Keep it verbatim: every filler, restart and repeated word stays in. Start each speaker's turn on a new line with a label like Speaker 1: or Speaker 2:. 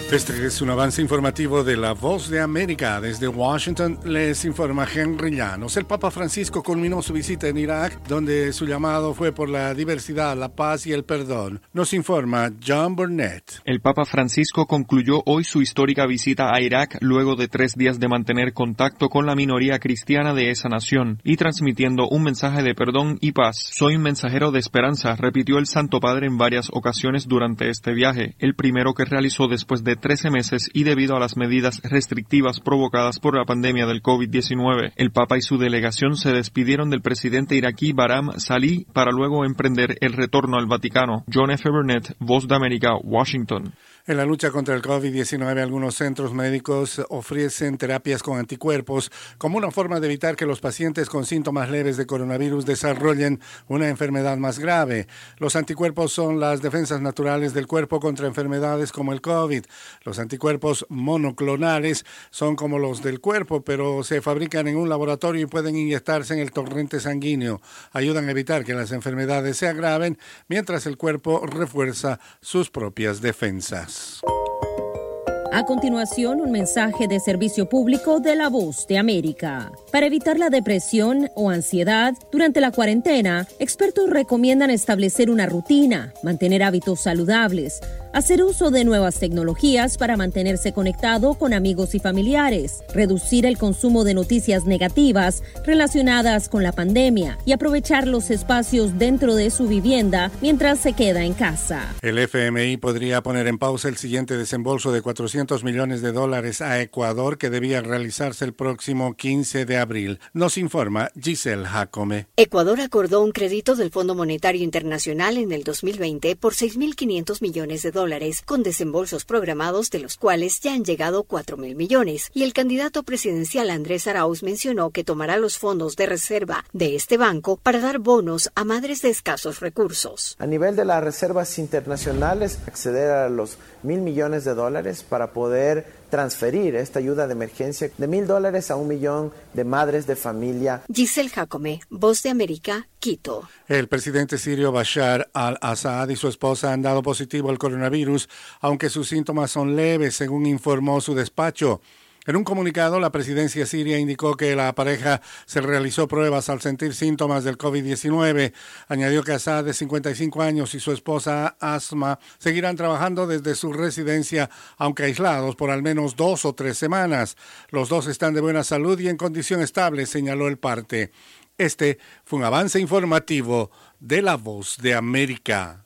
Speaker 1: Este es un avance informativo de La Voz de América. Desde Washington les informa Henry Llanos. El Papa Francisco culminó su visita en Irak, donde su llamado fue por la diversidad, la paz y el perdón. Nos informa John Burnett.
Speaker 2: El Papa Francisco concluyó hoy su histórica visita a Irak luego de tres días de mantener contacto con la minoría cristiana de esa nación y transmitiendo un mensaje de perdón y paz. Soy un mensajero de esperanza, repitió el Santo Padre en varias ocasiones durante este viaje, el primero que realizó después de trece meses y debido a las medidas restrictivas provocadas por la pandemia del COVID diecinueve. El Papa y su delegación se despidieron del presidente iraquí Barham Salih para luego emprender el retorno al Vaticano. John F. Burnett, Voz de América, Washington.
Speaker 1: En la lucha contra el COVID diecinueve, algunos centros médicos ofrecen terapias con anticuerpos como una forma de evitar que los pacientes con síntomas leves de coronavirus desarrollen una enfermedad más grave. Los anticuerpos son las defensas naturales del cuerpo contra enfermedades como el COVID. Los anticuerpos monoclonales son como los del cuerpo, pero se fabrican en un laboratorio y pueden inyectarse en el torrente sanguíneo. Ayudan a evitar que las enfermedades se agraven mientras el cuerpo refuerza sus propias defensas.
Speaker 3: A continuación, un mensaje de servicio público de La Voz de América. Para evitar la depresión o ansiedad durante la cuarentena, expertos recomiendan establecer una rutina, mantener hábitos saludables, hacer uso de nuevas tecnologías para mantenerse conectado con amigos y familiares, reducir el consumo de noticias negativas relacionadas con la pandemia y aprovechar los espacios dentro de su vivienda mientras se queda en casa.
Speaker 1: El F M I podría poner en pausa el siguiente desembolso de cuatrocientos millones de dólares a Ecuador que debía realizarse el próximo quince de abril. Nos informa Giselle Jacome.
Speaker 4: Ecuador acordó un crédito del Fondo Monetario Internacional en el dos mil veinte por seis mil quinientos millones de dólares, con desembolsos programados de los cuales ya han llegado cuatro mil millones. Y el candidato presidencial Andrés Arauz mencionó que tomará los fondos de reserva de este banco para dar bonos a madres de escasos recursos.
Speaker 5: A nivel de las reservas internacionales, acceder a los mil millones de dólares para poder transferir esta ayuda de emergencia de mil dólares a un millón de madres de familia.
Speaker 4: Giselle Jacome, Voz de América, Quito.
Speaker 1: El presidente sirio Bashar al-Assad y su esposa han dado positivo al coronavirus, aunque sus síntomas son leves, según informó su despacho. En un comunicado, la presidencia siria indicó que la pareja se realizó pruebas al sentir síntomas del COVID diecinueve. Añadió que Assad, de cincuenta y cinco años, y su esposa Asma seguirán trabajando desde su residencia, aunque aislados por al menos dos o tres semanas. Los dos están de buena salud y en condición estable, señaló el parte. Este fue un avance informativo de La Voz de América.